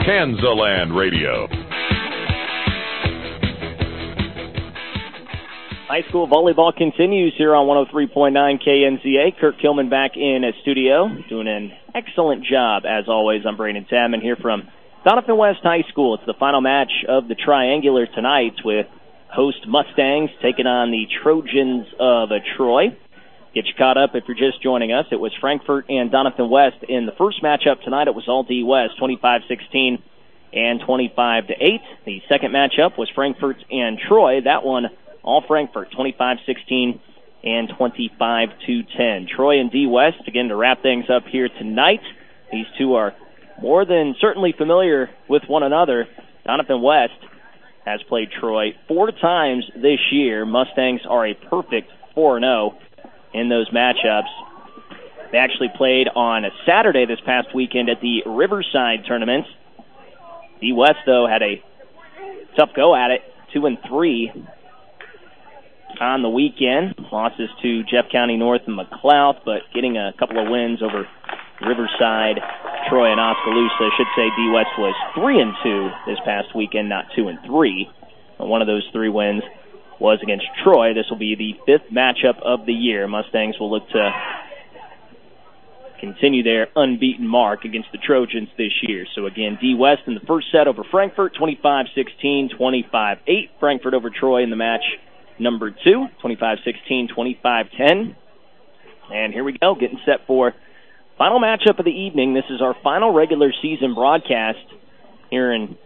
Kansaland Radio. High school volleyball continues here on 103.9 KNZA. Kurt Kilman back in studio, doing an excellent job, as always. I'm Brandon Tamman here from Doniphan West High School. It's the final match of the Triangular tonight with host Mustangs taking on the Trojans of Troy. Get you caught up if you're just joining us. It was Frankfort and Doniphan West in the first matchup tonight. It was all D West, 25-16 and 25-8. The second matchup was Frankfort and Troy. That one all Frankfort, 25-16 and 25-10. Troy and D West, again, to wrap things up here tonight. These two are more than certainly familiar with one another. Doniphan West has played Troy 4 times this year. Mustangs are a perfect 4-0 in those matchups. They actually played on a Saturday this past weekend at the Riverside tournament. D West, though, had a tough go at it, 2-3 on the weekend. Losses to Jeff County North and McLouth, but getting a couple of wins over Riverside, Troy, and Oskaloosa. I should say D West was 3-2 this past weekend, not 2-3. One of those 3 wins was against Troy. This will be the 5th matchup of the year. Mustangs will look to continue their unbeaten mark against the Trojans this year. So again, D West in the first set over Frankfort, 25-16, 25-8. Frankfort over Troy in the match number 2, 25-16, 25-10. And here we go, getting set for final matchup of the evening. This is our final regular season broadcast here in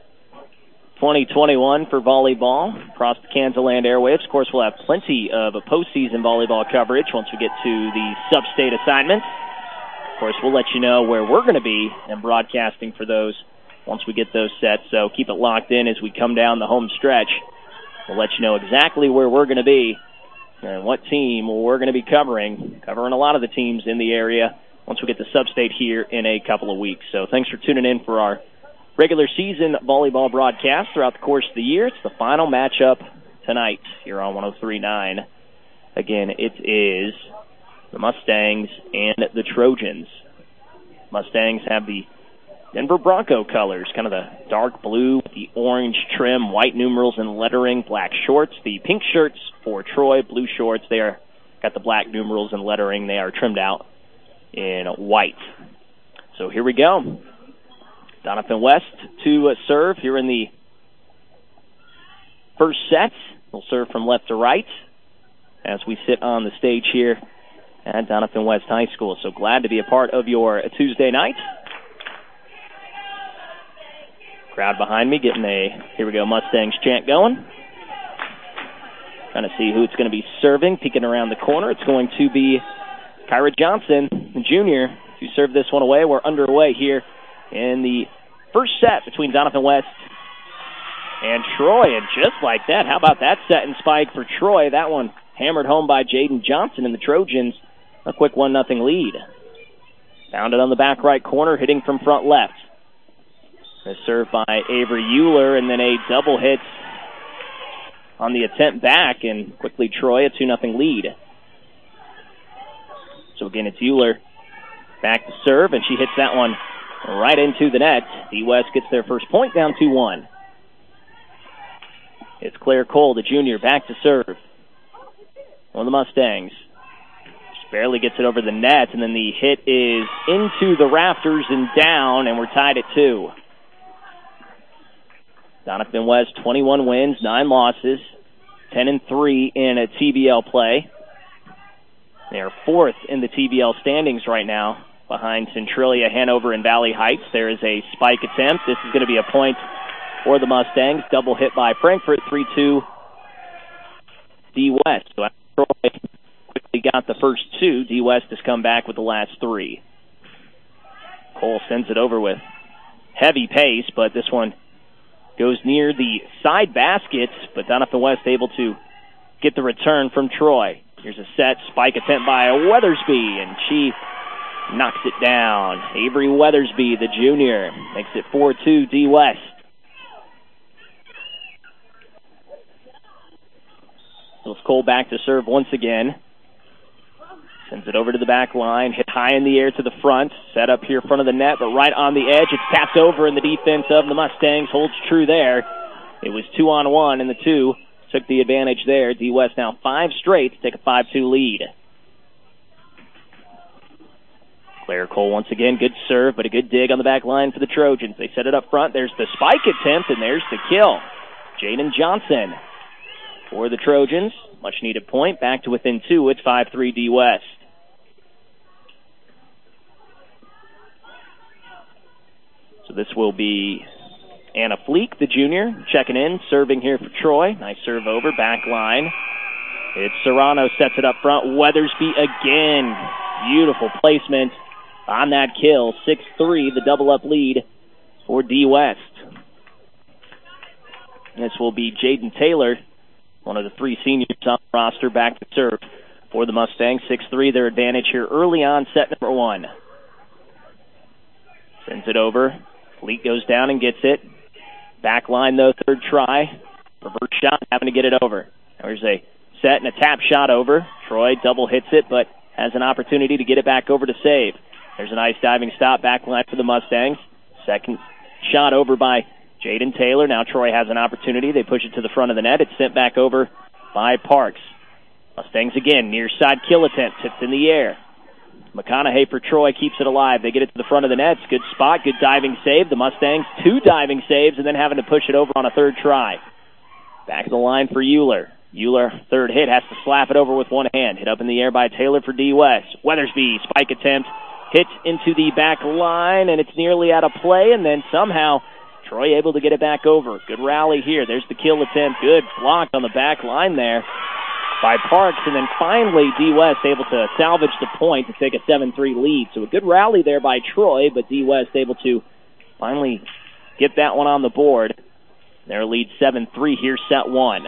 2021 for volleyball across the Kansaland airwaves. Of course, we'll have plenty of postseason volleyball coverage once we get to the sub-state assignments. Of course, we'll let you know where we're going to be and broadcasting for those once we get those set. So keep it locked in as we come down the home stretch. We'll let you know exactly where we're going to be and what team we're going to be covering a lot of the teams in the area once we get to sub-state here in a couple of weeks. So thanks for tuning in for our regular season volleyball broadcast throughout the course of the year. It's the final matchup tonight here on 103.9. Again, it is the Mustangs and the Trojans. Mustangs have the Denver Bronco colors, kind of the dark blue, the orange trim, white numerals and lettering, black shorts. The pink shirts for Troy, blue shorts, they are got the black numerals and lettering. They are trimmed out in white. So here we go. Doniphan West to serve here in the first set. We'll serve from left to right as we sit on the stage here at Doniphan West High School. So glad to be a part of your Tuesday night. Crowd behind me getting here we go, Mustangs chant going. Trying to see who it's going to be serving. Peeking around the corner, it's going to be Kyra Johnson, the junior, to serve this one away. We're underway here in the first set between Doniphan West and Troy. And just like that, how about that set and spike for Troy? That one hammered home by Jaden Johnson, and the Trojans a quick 1-0 lead. Found it on the back right corner, hitting from front left. A serve by Avery Euler, and then a double hit on the attempt back, and quickly Troy a 2-0 lead. So again, it's Euler back to serve, and she hits that one right into the net. D West gets their first point, down 2-1. It's Claire Cole, the junior, back to serve. One of the Mustangs. Just barely gets it over the net, and then the hit is into the rafters and down, and we're tied at 2. Doniphan West, 21 wins, 9 losses, 10-3 in a TBL play. They are 4th in the TBL standings right now, behind Centralia, Hanover, and Valley Heights. There is a spike attempt. This is going to be a point for the Mustangs. Double hit by Frankfort, 3-2 D West. So after Troy quickly got the first 2, D West has come back with the last 3. Cole sends it over with heavy pace, but this one goes near the side basket, but Doniphan West able to get the return from Troy. Here's a set spike attempt by Weathersby, and she knocks it down. Avery Weathersby, the junior, makes it 4-2 D West. So it's Cole back to serve once again. Sends it over to the back line, hit high in the air to the front, set up here in front of the net, but right on the edge, it's tapped over, and the defense of the Mustangs holds true there. It was 2-on-1, and the 2 took the advantage there. D West now 5 straight to take a 5-2 lead. Claire Cole once again, good serve, but a good dig on the back line for the Trojans. They set it up front. There's the spike attempt, and there's the kill. Jaden Johnson for the Trojans. Much needed point. Back to within 2. It's 5-3 D West. So this will be Anna Fleek, the junior, checking in, serving here for Troy. Nice serve over, back line. It's Serrano, sets it up front. Weathersby again. Beautiful placement on that kill. 6-3, the double-up lead for D West. This will be Jaden Taylor, one of the 3 seniors on the roster, back to serve for the Mustangs. 6-3, their advantage here early on set number 1. Sends it over. Fleet goes down and gets it. Back line, though, third try. Reverse shot, having to get it over. There's a set and a tap shot over. Troy double hits it, but has an opportunity to get it back over to save. There's a nice diving stop, back line for the Mustangs. Second shot over by Jaden Taylor. Now Troy has an opportunity. They push it to the front of the net. It's sent back over by Parks. Mustangs again, near side kill attempt. Tips in the air. McConaughey for Troy keeps it alive. They get it to the front of the nets. Good spot, good diving save. The Mustangs, 2 diving saves, and then having to push it over on a third try. Back of the line for Euler. Euler, third hit, has to slap it over with one hand. Hit up in the air by Taylor for D West. Weathersby, spike attempt, hits into the back line, and it's nearly out of play, and then somehow Troy able to get it back over. Good rally here. There's the kill attempt. Good block on the back line there by Parks, and then finally D West able to salvage the point to take a 7-3 lead. So a good rally there by Troy, but D West able to finally get that one on the board. Their lead 7-3 here, set 1.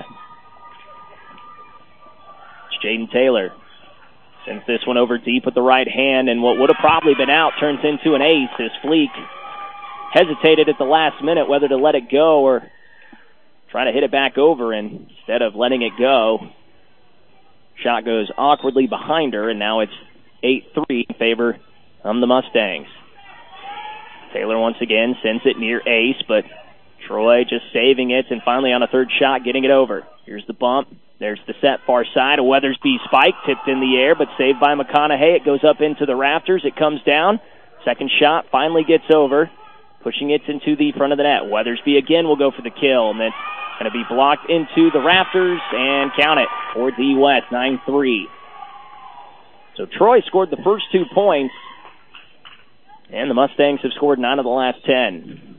It's Jaden Taylor. Sends this one over deep with the right hand, and what would have probably been out turns into an ace as Fleek hesitated at the last minute whether to let it go or try to hit it back over, and instead of letting it go, shot goes awkwardly behind her, and now it's 8-3 in favor of the Mustangs. Taylor once again sends it near ace, but Troy just saving it, and finally on a third shot getting it over. Here's the bump. There's the set far side. A Weathersby spike tipped in the air, but saved by McConaughey. It goes up into the rafters. It comes down. Second shot finally gets over, pushing it into the front of the net. Weathersby again will go for the kill, and then going to be blocked into the rafters, and count it for D West, 9-3. So Troy scored the first 2 points, and the Mustangs have scored 9 of the last 10.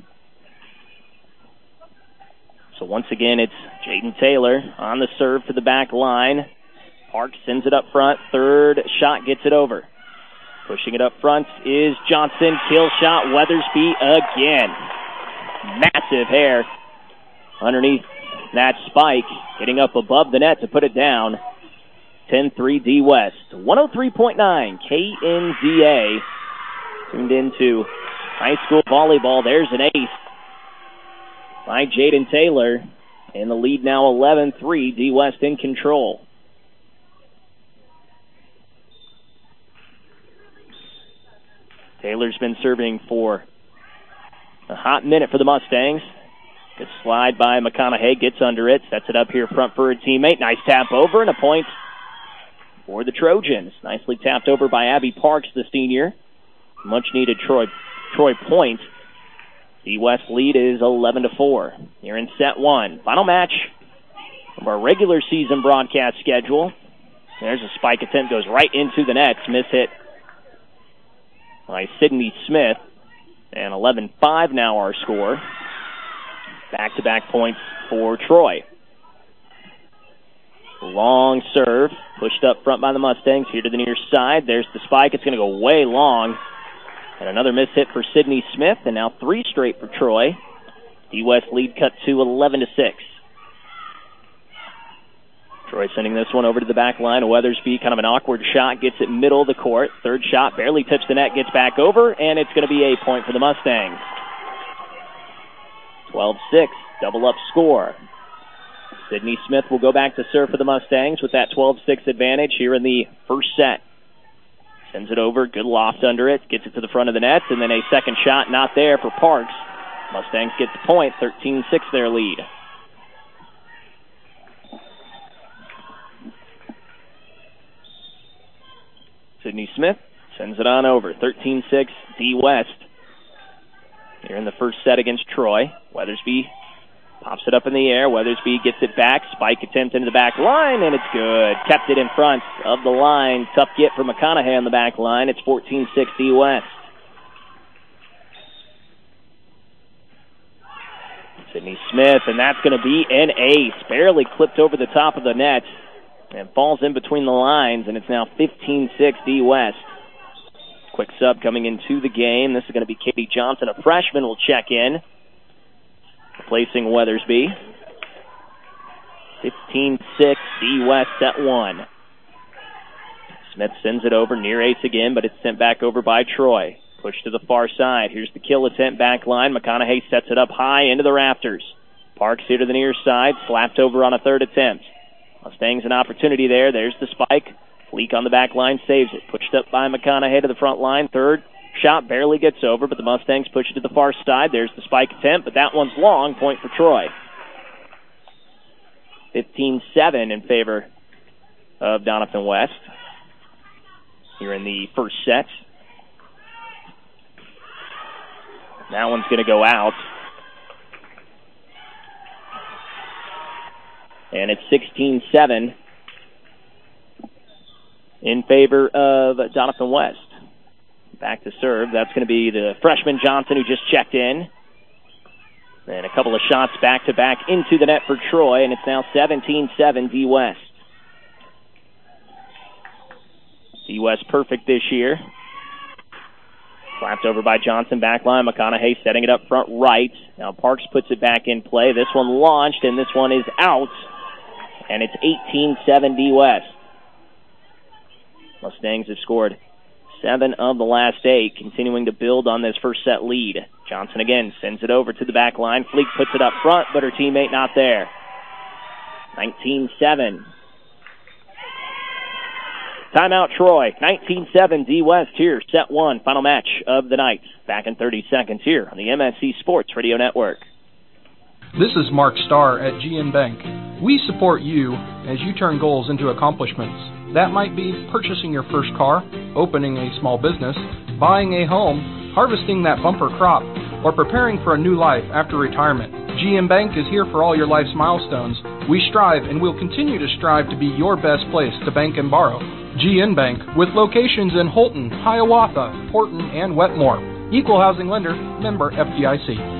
So once again, it's Jaden Taylor on the serve to the back line. Parks sends it up front. Third shot gets it over. Pushing it up front is Johnson. Kill shot, Weathersby again. Massive hair underneath that spike, getting up above the net to put it down. 10-3 D West. 103.9 KNZA. Tuned into high school volleyball. There's an ace by Jaden Taylor. And the lead now 11-3. D West in control. Taylor's been serving for a hot minute for the Mustangs. Good slide by McConaughey, gets under it, sets it up here front for a teammate. Nice tap over and a point for the Trojans. Nicely tapped over by Abby Parks, the senior. Much needed Troy point. The West lead is 11-4. Here in set 1. Final match of our regular season broadcast schedule. There's a spike attempt, goes right into the net. Miss hit by Sydney Smith. And 11-5 now our score. Back-to-back points for Troy. Long serve, pushed up front by the Mustangs. Here to the near side. There's the spike. It's going to go way long. And another miss hit for Sydney Smith. And now 3 straight for Troy. D West lead cut to 11-6. Troy sending this one over to the back line. Weathersby, kind of an awkward shot, gets it middle of the court. Third shot, barely tips the net, gets back over, and it's going to be a point for the Mustangs. 12-6, double-up score. Sydney Smith will go back to serve for the Mustangs with that 12-6 advantage here in the first set. Sends it over, good loft under it, gets it to the front of the net, and then a second shot not there for Parks. Mustangs get the point, 13-6 their lead. Sydney Smith sends it on over, 13-6 D West. Here in the first set against Troy. Weathersby pops it up in the air. Weathersby gets it back. Spike attempt into the back line, and it's good. Kept it in front of the line. Tough get for McConaughey on the back line. It's 14-6 D West. Sydney Smith, and that's going to be an ace. Barely clipped over the top of the net and falls in between the lines, and it's now 15-6 D West. Quick sub coming into the game. This is going to be Katie Johnson, a freshman, will check in, replacing Weathersby. 15-6, D West set one. Smith sends it over, near ace again, but it's sent back over by Troy. Push to the far side. Here's the kill attempt back line. McConaughey sets it up high into the rafters. Parks here to the near side, slapped over on a third attempt. Mustangs an opportunity there. There's the spike. Leak on the back line saves it. Pushed up by McConaughey to the front line. Third shot barely gets over, but the Mustangs push it to the far side. There's the spike attempt, but that one's long. Point for Troy. 15-7 in favor of Doniphan West here in the first set. That one's going to go out. And it's 16-7 in favor of Doniphan West. Back to serve. That's going to be the freshman Johnson who just checked in. And a couple of shots back-to-back into the net for Troy, and it's now 17-7 D West. D West perfect this year. Slapped over by Johnson, back line. McConaughey setting it up front right. Now Parks puts it back in play. This one launched, and this one is out. And it's 18-7 D West. Mustangs have scored 7 of the last 8, continuing to build on this first set lead. Johnson again sends it over to the back line. Fleek puts it up front, but her teammate not there. 19-7. Timeout Troy. 19-7 D West here. Set 1, final match of the night. Back in 30 seconds here on the MSC Sports Radio Network. This is Mark Starr at GN Bank. We support you as you turn goals into accomplishments. That might be purchasing your first car, opening a small business, buying a home, harvesting that bumper crop, or preparing for a new life after retirement. GM Bank is here for all your life's milestones. We strive and will continue to strive to be your best place to bank and borrow. GN Bank, with locations in Holton, Hiawatha, Porton, and Wetmore. Equal housing lender, member FDIC.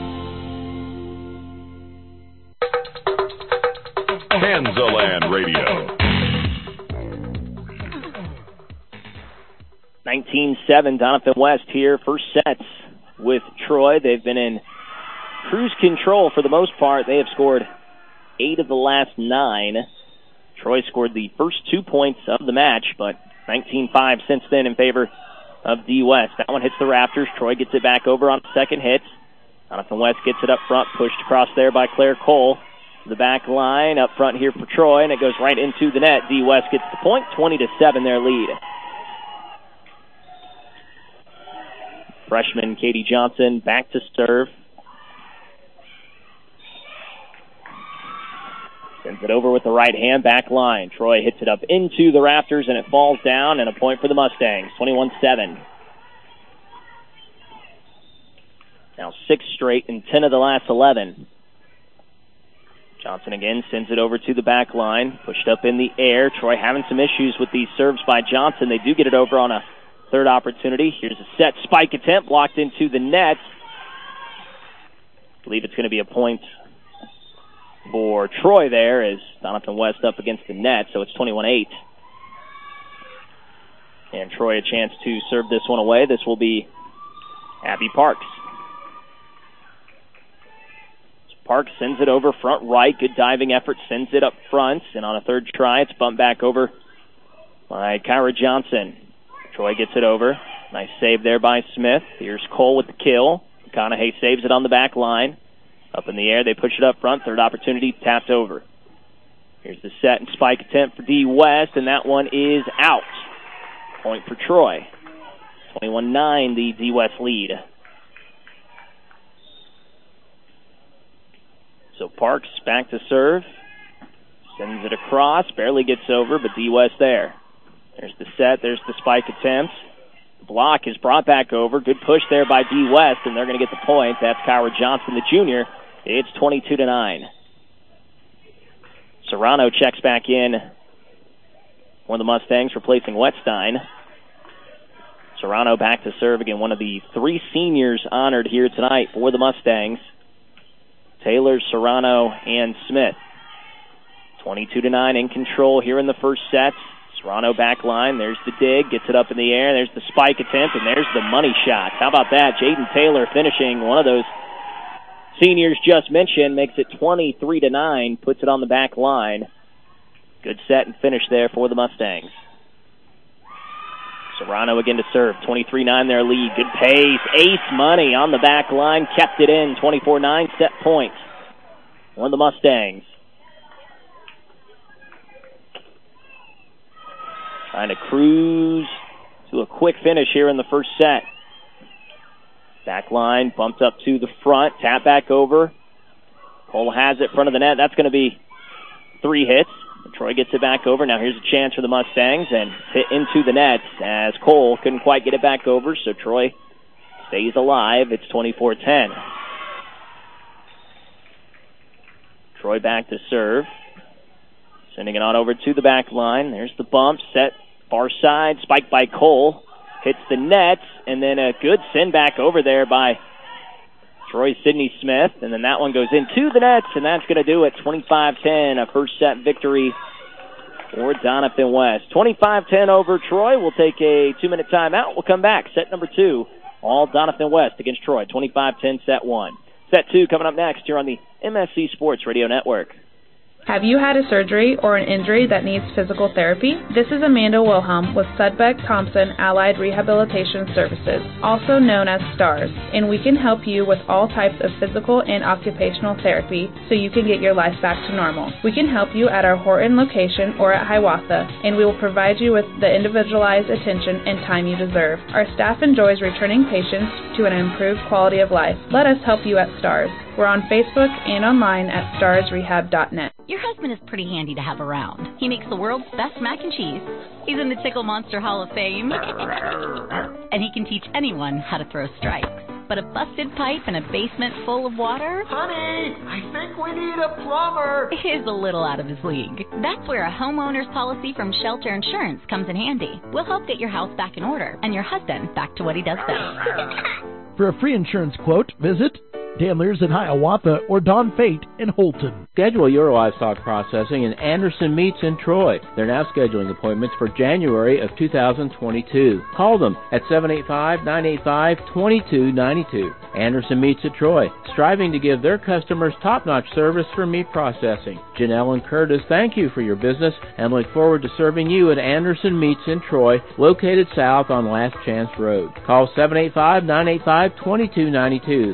Kansaland Radio. 19-7, Doniphan West here. First sets with Troy. They've been in cruise control for the most part. They have scored 8 of the last 9. Troy scored the first 2 points of the match, but 19-5 since then in favor of D West. That one hits the rafters. Troy gets it back over on the second hit. Doniphan West gets it up front, pushed across there by Claire Cole. The back line up front here for Troy, and it goes right into the net. D West gets the point, 20-7 their lead. Freshman Katie Johnson back to serve. Sends it over with the right hand, back line. Troy hits it up into the rafters, and it falls down, and a point for the Mustangs, 21-7. Now 6 straight and 10 of the last 11. Johnson again sends it over to the back line, pushed up in the air. Troy having some issues with these serves by Johnson. They do get it over on a third opportunity. Here's a set spike attempt, blocked into the net. I believe it's going to be a point for Troy there as Doniphan West up against the net, so it's 21-8. And Troy a chance to serve this one away. This will be Abby Parks. Parks sends it over front right. Good diving effort, sends it up front. And on a third try, it's bumped back over by Kyra Johnson. Troy gets it over. Nice save there by Smith. Here's Cole with the kill. McConaughey saves it on the back line. Up in the air, they push it up front. Third opportunity, tapped over. Here's the set and spike attempt for D West, and that one is out. Point for Troy. 21-9, the D West lead. So Parks back to serve. Sends it across, barely gets over, but D West there. There's the set, there's the spike attempt. The block is brought back over. Good push there by D West, and they're going to get the point. That's Kyra Johnson, the junior. It's 22-9. Serrano checks back in for the Mustangs, replacing Wetstein. Serrano back to serve again, one of the three seniors honored here tonight for the Mustangs. Taylor, Serrano, and Smith. 22-9 in control here in the first set. Serrano back line. There's the dig. Gets it up in the air. There's the spike attempt, and there's the money shot. How about that? Jaden Taylor finishing. One of those seniors just mentioned makes it 23-9. Puts it on the back line. Good set and finish there for the Mustangs. Serrano again to serve. 23-9 their lead. Good pace. Ace Money on the back line. Kept it in. 24-9 set point. One of the Mustangs. Trying to cruise to a quick finish here in the first set. Back line bumped up to the front. Tap back over. Cole has it front of the net. That's going to be 3 hits. Troy gets it back over. Now here's a chance for the Mustangs and hit into the net as Cole couldn't quite get it back over, so Troy stays alive. It's 24-10. Troy back to serve. Sending it on over to the back line. There's the bump. Set far side. Spiked by Cole. Hits the net. And then a good send back over there by Troy Sidney Smith. And then that one goes into the nets. And that's going to do it. 25-10. A first set victory for Doniphan West. 25-10 over Troy. We'll take a 2-minute timeout. We'll come back. Set number 2. All Doniphan West against Troy. 25-10 set 1. Set 2 coming up next here on the MSC Sports Radio Network. Have you had a surgery or an injury that needs physical therapy? This is Amanda Wilhelm with Sudbeck Thompson Allied Rehabilitation Services, also known as STARS, and we can help you with all types of physical and occupational therapy so you can get your life back to normal. We can help you at our Horton location or at Hiawatha, and we will provide you with the individualized attention and time you deserve. Our staff enjoys returning patients to an improved quality of life. Let us help you at STARS. We're on Facebook and online at starsrehab.net. Your husband is pretty handy to have around. He makes the world's best mac and cheese. He's in the Tickle Monster Hall of Fame. And he can teach anyone how to throw strikes. But a busted pipe in a basement full of water? Honey, I think we need a plumber. Is a little out of his league. That's where a homeowner's policy from Shelter Insurance comes in handy. We'll help get your house back in order and your husband back to what he does best. For a free insurance quote, visit Dan Lears in Hiawatha or Don Fate in Holton. Schedule your livestock processing in Anderson Meats in Troy. They're now scheduling appointments for January of 2022. Call them at 785-985-2292. Anderson Meats at Troy, striving to give their customers top-notch service for meat processing. Janelle and Curtis thank you for your business and look forward to serving you at Anderson Meats in Troy, located south on Last Chance Road. Call 785-985-2292.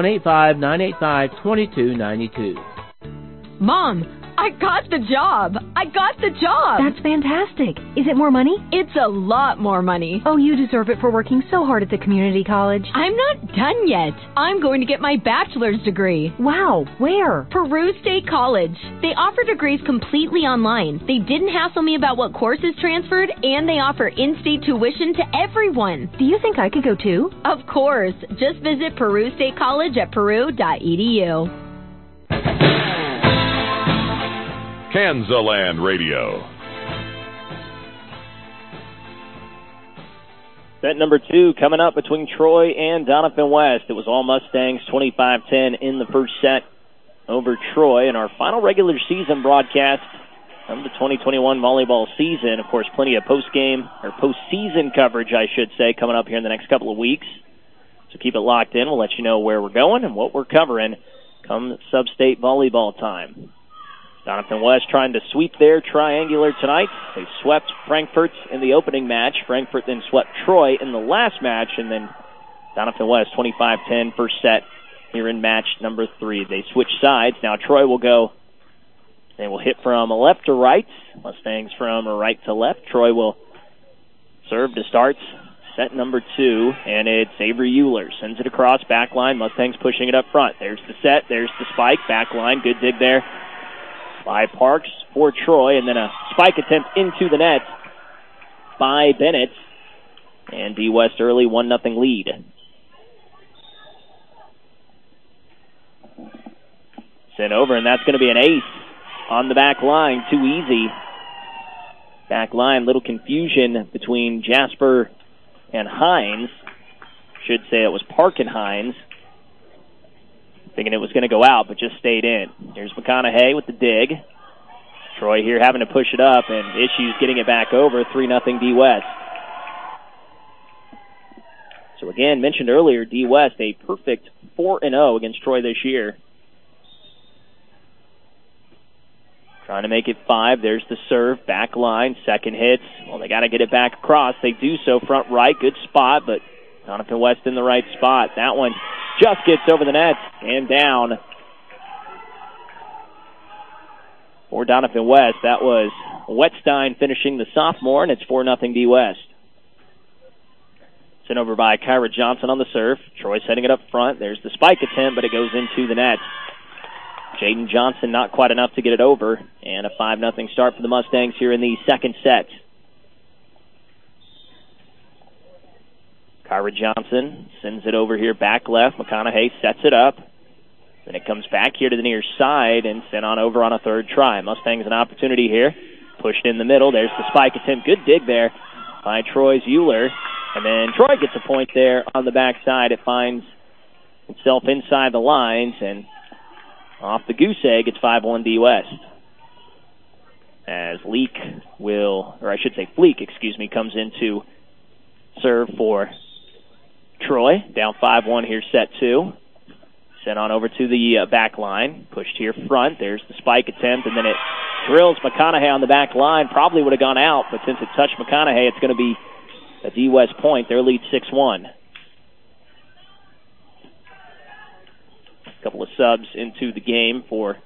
785-985-2292. Mom, I got the job. That's fantastic. Is it more money? It's a lot more money. Oh, you deserve it for working so hard at the community college. I'm not done yet. I'm going to get my bachelor's degree. Wow, where? Peru State College. They offer degrees completely online. They didn't hassle me about what courses transferred, and they offer in-state tuition to everyone. Do you think I could go too? Of course. Just visit Peru State College at peru.edu. Kansaland Radio. Set number 2 coming up between Troy and Doniphan West. It was all Mustangs, 25-10 in the first set over Troy. In our final regular season broadcast of the 2021 volleyball season, of course, plenty of postseason coverage, I should say, coming up here in the next couple of weeks. So keep it locked in. We'll let you know where we're going and what we're covering come sub-state volleyball time. Doniphan West trying to sweep their triangular tonight. They swept Frankfort in the opening match. Frankfort then swept Troy in the last match, and then Doniphan West 25-10 first set here in match number 3. They switch sides. Now Troy will go. They will hit from left to right. Mustangs from right to left. Troy will serve to start. set number 2, and it's Avery Euler. Sends it across, back line. Mustangs pushing it up front. There's the set, there's the spike, back line. Good dig there by Parks for Troy, and then a spike attempt into the net by Bennett. And D West early 1-0 lead. Sent over, and that's going to be an ace on the back line. Too easy. Back line, little confusion between Jasper and Hines. Should say it was Park and Hines. Thinking it was going to go out, but just stayed in. Here's McConaughey with the dig. Troy here having to push it up, and issues getting it back over. 3-0 D West. So again, mentioned earlier, D West a perfect 4-0 against Troy this year. Trying to make it 5. There's the serve. Back line. Second hits. Well, they got to get it back across. They do so. Front right. Good spot, but Donovan West in the right spot. That one just gets over the net and down. For Donovan West, that was Wettstein finishing the sophomore, and it's 4-0 D West. Sent over by Kyra Johnson on the serve. Troy setting it up front. There's the spike attempt, but it goes into the net. Jaden Johnson not quite enough to get it over, and a 5-0 start for the Mustangs here in the second set. Kyra Johnson sends it over here back left. McConaughey sets it up. Then it comes back here to the near side and sent on over on a third try. Mustangs an opportunity here. Pushed in the middle. There's the spike attempt. Good dig there by Troy's Euler. And then Troy gets a point there on the backside. It finds itself inside the lines, and off the goose egg, it's 5-1 D West. As Fleek, comes in to serve for Troy. Down 5-1 here, set 2. Sent on over to the back line. Pushed here front. There's the spike attempt, and then it drills McConaughey on the back line. Probably would have gone out, but since it touched McConaughey, it's going to be a D West point. Their lead 6-1. Couple of subs into the game for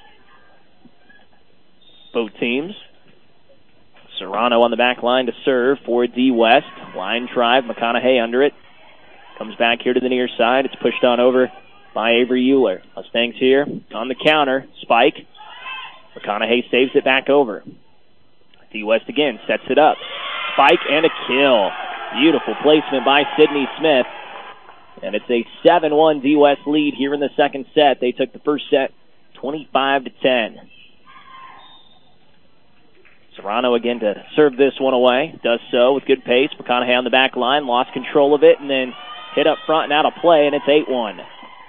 both teams. Serrano on the back line to serve for D West. Line drive, McConaughey under it. Comes back here to the near side. It's pushed on over by Avery Euler. Mustangs here on the counter. Spike. McConaughey saves it back over. D West again sets it up. Spike and a kill. Beautiful placement by Sydney Smith. And it's a 7-1 D West lead here in the second set. They took the first set 25-10. Serrano again to serve this one away. Does so with good pace. McConaughey on the back line. Lost control of it and then hit up front and out of play, and it's 8-1.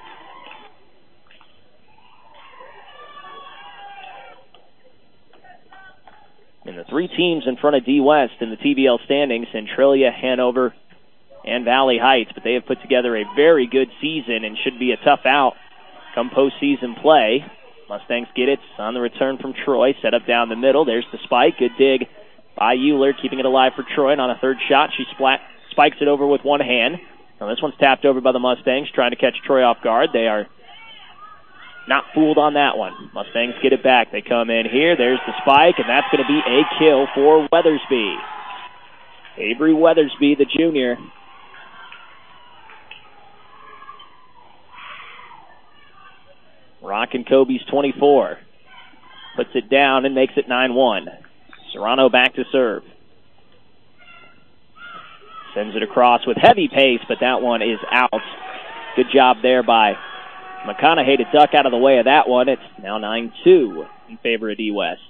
And the three teams in front of D West in the TBL standings, Centralia, Hanover, and Valley Heights, but they have put together a very good season and should be a tough out come postseason play. Mustangs get it on the return from Troy, set up down the middle. There's the spike. Good dig by Euler, keeping it alive for Troy, and on a third shot, she spikes it over with one hand. Now this one's tapped over by the Mustangs, trying to catch Troy off guard. They are not fooled on that one. Mustangs get it back. They come in here. There's the spike, and that's going to be a kill for Weathersby. Avery Weathersby, the junior. Rockin' Kobe's 24. Puts it down and makes it 9-1. Serrano back to serve. Sends it across with heavy pace, but that one is out. Good job there by McConaughey to duck out of the way of that one. It's now 9-2 in favor of D West.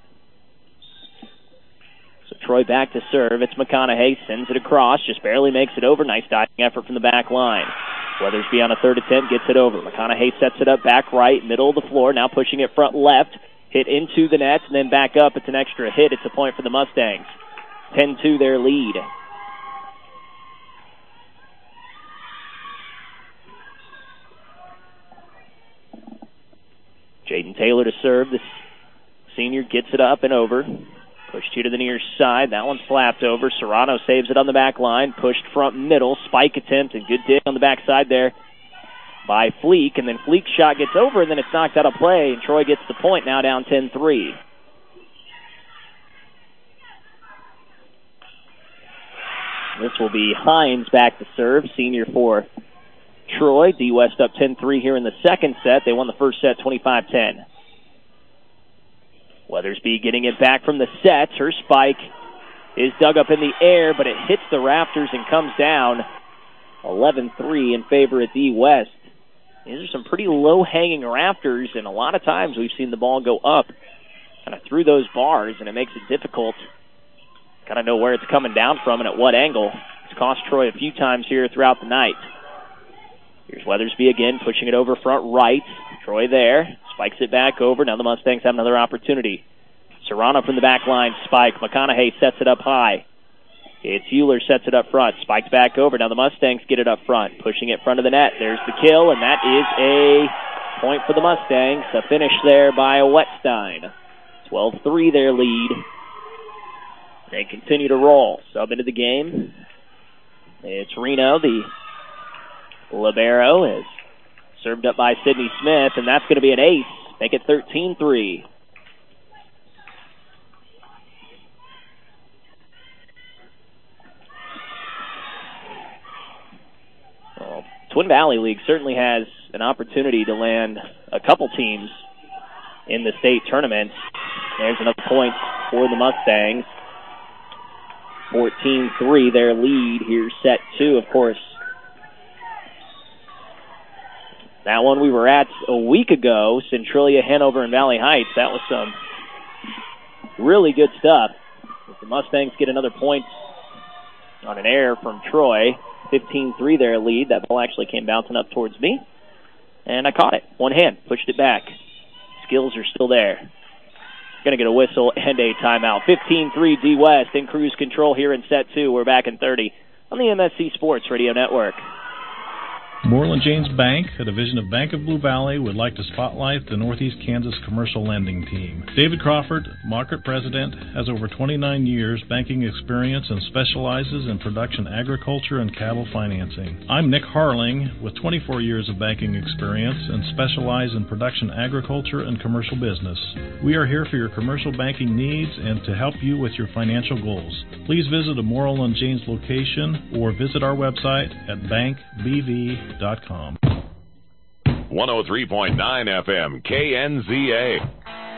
So Troy back to serve. It's McConaughey. Sends it across. Just barely makes it over. Nice diving effort from the back line. Weathersby on a third attempt gets it over. McConaughey sets it up back right, middle of the floor. Now pushing it front left. Hit into the net and then back up. It's an extra hit. It's a point for the Mustangs. 10-2 their lead. Jaden Taylor to serve. The senior gets it up and over. Pushed here to the near side. That one's slapped over. Serrano saves it on the back line. Pushed front middle. Spike attempt and good dig on the backside there by Fleek. And then Fleek's shot gets over and then it's knocked out of play. And Troy gets the point now down 10-3. This will be Hines back to serve, senior for Troy. D West up 10-3 here in the second set. They won the first set 25-10. Weathersby getting it back from the set. Her spike is dug up in the air, but it hits the rafters and comes down. 11-3 in favor of D West. These are some pretty low-hanging rafters, and a lot of times we've seen the ball go up kind of through those bars, and it makes it difficult to kind of know where it's coming down from and at what angle. It's cost Troy a few times here throughout the night. Here's Weathersby again, pushing it over front right. Troy there, spikes it back over. Now the Mustangs have another opportunity. Serrano from the back line, spike. McConaughey sets it up high. It's Euler sets it up front, spikes back over. Now the Mustangs get it up front, pushing it front of the net. There's the kill, and that is a point for the Mustangs. A finish there by Wettstein. 12-3 their lead. They continue to roll. Sub into the game. It's Reno, the libero, is served up by Sidney Smith, and that's going to be an ace. Make it 13-3. Well, Twin Valley League certainly has an opportunity to land a couple teams in the state tournament. There's another point for the Mustangs. 14-3 their lead. Here's set two, of course. That one we were at a week ago, Centralia, Hanover, and Valley Heights. That was some really good stuff. If the Mustangs get another point on an error from Troy, 15-3 their lead. That ball actually came bouncing up towards me, and I caught it. One hand, pushed it back. Skills are still there. Going to get a whistle and a timeout. 15-3 D West in cruise control here in set two. We're back in 30 on the MSC Sports Radio Network. Moreland James Bank, a division of Bank of Blue Valley, would like to spotlight the Northeast Kansas Commercial Lending Team. David Crawford, market president, has over 29 years banking experience and specializes in production agriculture and cattle financing. I'm Nick Harling with 24 years of banking experience and specialize in production agriculture and commercial business. We are here for your commercial banking needs and to help you with your financial goals. Please visit a Moreland James location or visit our website at bankbv.com. 103.9 FM, KNZA.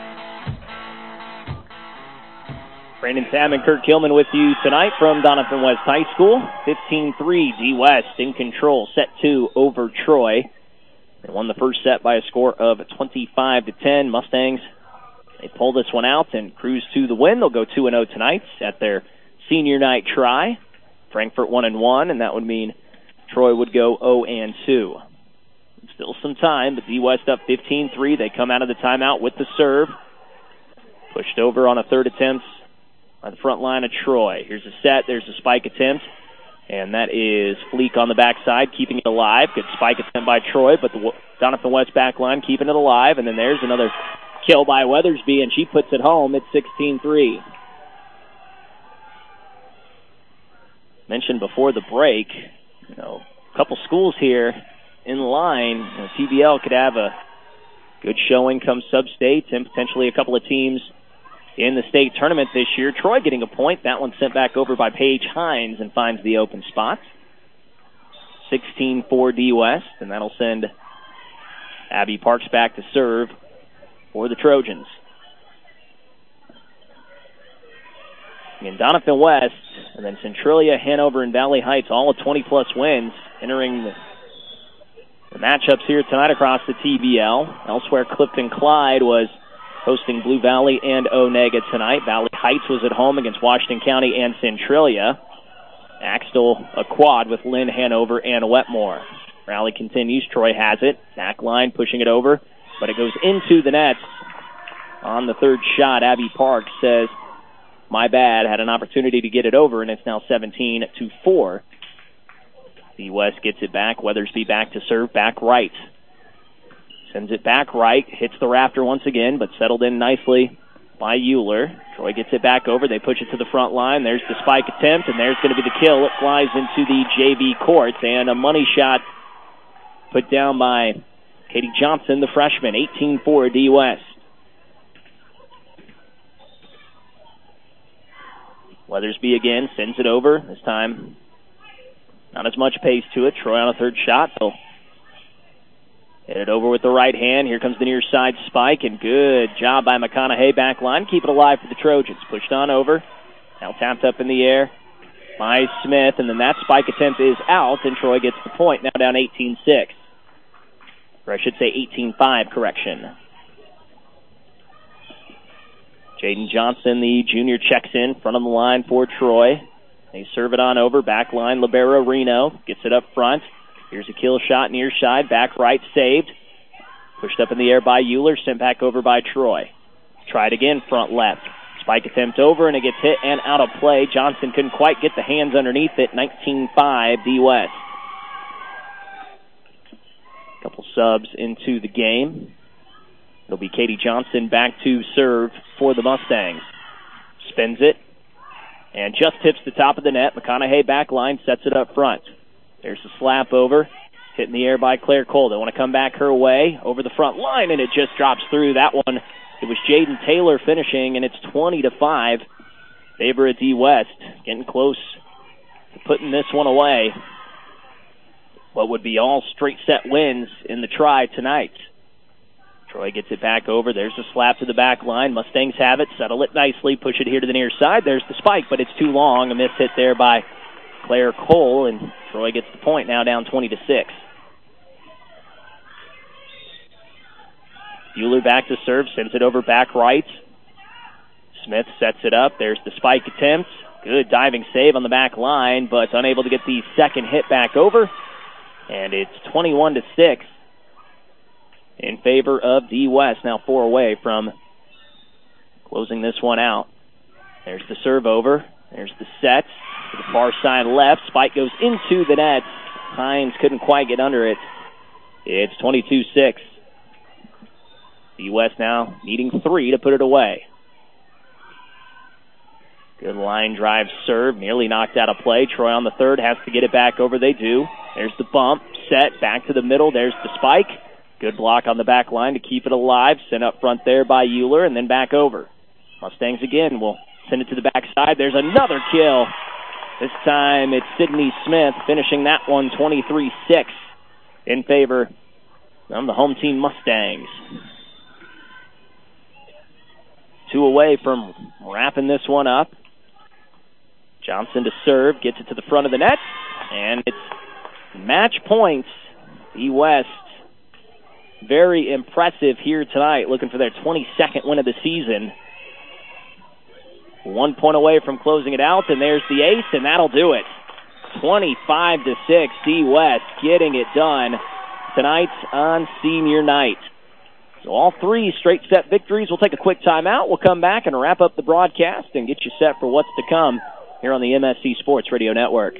Brandon Tam and Kurt Kilman with you tonight from Doniphan West High School. 15-3, D West in control. Set two over Troy. They won the first set by a score of 25-10. Mustangs, they pull this one out and cruise to the win. They'll go 2-0 tonight at their senior night try. Frankfort 1-1, and that would mean Troy would go 0-2. Still some time, but D West up 15-3. They come out of the timeout with the serve. Pushed over on a third attempt by the front line of Troy. Here's a set. There's a spike attempt, and that is Fleek on the backside, keeping it alive. Good spike attempt by Troy, but the Doniphan West back line keeping it alive, and then there's another kill by Weathersby, and she puts it home. It's 16-3. Mentioned before the break, a couple schools here in line. TVL could have a good showing come sub-state and potentially a couple of teams in the state tournament this year. Troy getting a point. That one sent back over by Paige Hines and finds the open spot. 16-4 D West, and that'll send Abby Parks back to serve for the Trojans. And Doniphan West, and then Centralia, Hanover, and Valley Heights, all with 20-plus wins, entering the matchups here tonight across the TVL. Elsewhere, Clifton Clyde was hosting Blue Valley and Onega tonight. Valley Heights was at home against Washington County and Centralia. Axtell a quad with Lynn, Hanover, and Wetmore. Rally continues. Troy has it. Back line pushing it over, but it goes into the net on the third shot. Abby Parks says, my bad, had an opportunity to get it over, and it's now 17-4. D West gets it back. Weathersby back to serve, back right. Sends it back right, hits the rafter once again, but settled in nicely by Euler. Troy gets it back over. They push it to the front line. There's the spike attempt, and there's going to be the kill. It flies into the JV courts, and a money shot put down by Katie Johnson, the freshman. 18-4 D West. Weathersby again sends it over. This time Not as much pace to it. Troy on a third shot. They'll hit it over with the right hand. Here comes the near side spike, and good job by McConaughey back line. Keep it alive for the Trojans. Pushed on over. Now tapped up in the air by Smith, and then that spike attempt is out, and Troy gets the point. Now down 18-6. Or I should say 18-5, correction. Jaden Johnson, the junior, checks in front of the line for Troy. They serve it on over. Back line, Libero Reno gets it up front. Here's a kill shot near side. Back right, saved. Pushed up in the air by Euler. Sent back over by Troy. Tried again, front left. Spike attempt over, and it gets hit and out of play. Johnson couldn't quite get the hands underneath it. 19-5, D West. Couple subs into the game. It'll be Katie Johnson back to serve for the Mustangs. Spins it and just tips the top of the net. McConaughey back line sets it up front. There's the slap over. Hit in the air by Claire Cole. They want to come back her way over the front line, and it just drops through. That one, it was Jaden Taylor finishing, and it's 20-5. Favor of D West. Getting close to putting this one away. What would be all straight set wins in the try tonight. Troy gets it back over. There's the slap to the back line. Mustangs have it. Settle it nicely. Push it here to the near side. There's the spike, but it's too long. A miss hit there by Claire Cole, and Troy gets the point now down 20-6. Euler back to serve. Sends it over back right. Smith sets it up. There's the spike attempt. Good diving save on the back line, but unable to get the second hit back over. And it's 21-6 in favor of D West. Now 4 away from closing this one out. There's the serve over. There's the set to the far side left. Spike goes into the net. Hines couldn't quite get under it. It's 22-6. D West now needing 3 to put it away. Good line drive serve. Nearly knocked out of play. Troy on the third has to get it back over. They do. There's the bump. Set. Back to the middle. There's the spike. Good block on the back line to keep it alive. Sent up front there by Euler, and then back over. Mustangs again will send it to the backside. There's another kill. This time it's Sydney Smith finishing that one 23-6 in favor of the home team Mustangs. 2 away from wrapping this one up. Johnson to serve, gets it to the front of the net, and it's match points. D West, very impressive here tonight, looking for their 22nd win of the season. 1 point away from closing it out, and there's the ace, and that'll do it. 25-6, D West getting it done tonight on senior night. So all 3 straight set victories. We'll take a quick timeout. We'll come back and wrap up the broadcast and get you set for what's to come here on the MSC Sports Radio Network.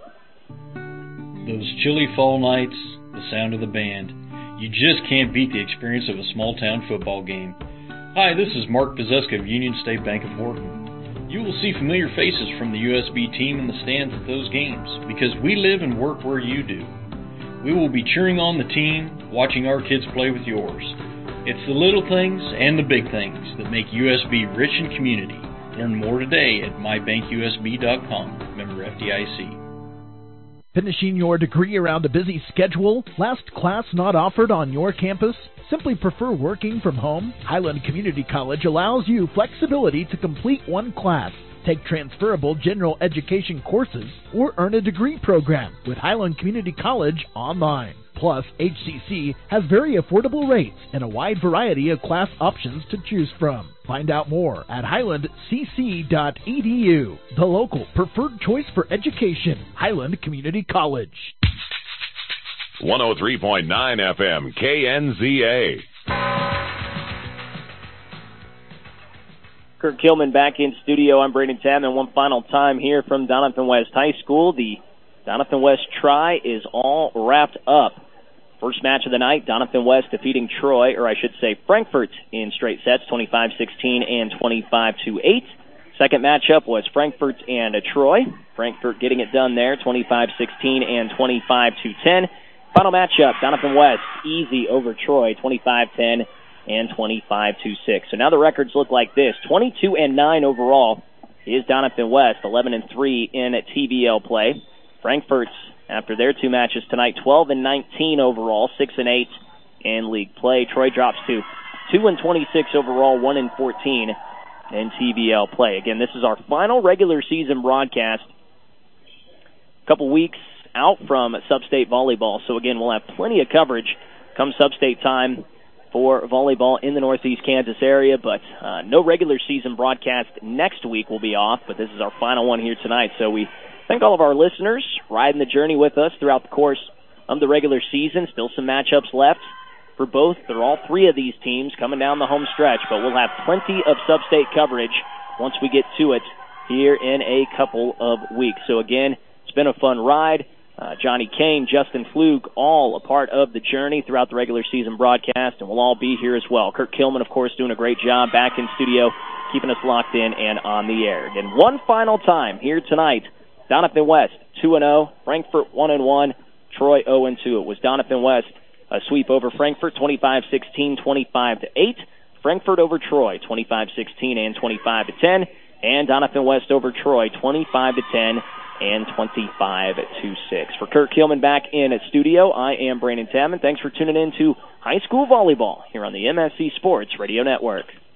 Those chilly fall nights, the sound of the band. You just can't beat the experience of a small-town football game. Hi, this is Mark Pazeska of Union State Bank of Morton. You will see familiar faces from the USB team in the stands at those games because we live and work where you do. We will be cheering on the team, watching our kids play with yours. It's the little things and the big things that make USB rich in community. Learn more today at mybankusb.com. Member FDIC. Finishing your degree around a busy schedule? Last class not offered on your campus? Simply prefer working from home? Highland Community College allows you flexibility to complete one class, take transferable general education courses, or earn a degree program with Highland Community College online. Plus, HCC has very affordable rates and a wide variety of class options to choose from. Find out more at highlandcc.edu, the local preferred choice for education, Highland Community College. 103.9 FM, KNZA. Kurt Kilman back in studio. I'm Braden Tapman. One final time here from Doniphan West High School. The Doniphan West try is all wrapped up. First match of the night, Doniphan West defeating Troy, or I should say Frankfort, in straight sets, 25-16 and 25-8. Second matchup was Frankfort and Troy. Frankfort getting it done there, 25-16 and 25-10. Final matchup, Doniphan West, easy over Troy, 25-10 and 25-6. So now the records look like this. 22-9 overall is Doniphan West, 11-3 in TBL play. Frankfort after their two matches tonight. 12-19 overall, 6-8 in league play. Troy drops to 2-26 overall, 1-14 in TVL play. Again, this is our final regular season broadcast. A couple weeks out from Sub-State volleyball. So again, we'll have plenty of coverage come Sub-State time for volleyball in the Northeast Kansas area, but no regular season broadcast next week. Will be off, but this is our final one here tonight. So we thank all of our listeners riding the journey with us throughout the course of the regular season. Still some matchups left for both. They're all three of these teams coming down the home stretch, but we'll have plenty of Sub-State coverage once we get to it here in a couple of weeks. So again, it's been a fun ride. Johnny Kane, Justin Flug, all a part of the journey throughout the regular season broadcast, and we'll all be here as well. Kurt Kilman, of course, doing a great job back in studio, keeping us locked in and on the air. And one final time here tonight, Doniphan West 2-0, Frankfort 1-1, Troy 0-2. It was Doniphan West a sweep over Frankfort 25-16, 25-8. Frankfort over Troy 25-16 and 25-10, and Doniphan West over Troy 25-10. And 25-6. For Kurt Kilman back in at studio, I am Brandon Tapman. Thanks for tuning in to high school volleyball here on the MSC Sports Radio Network.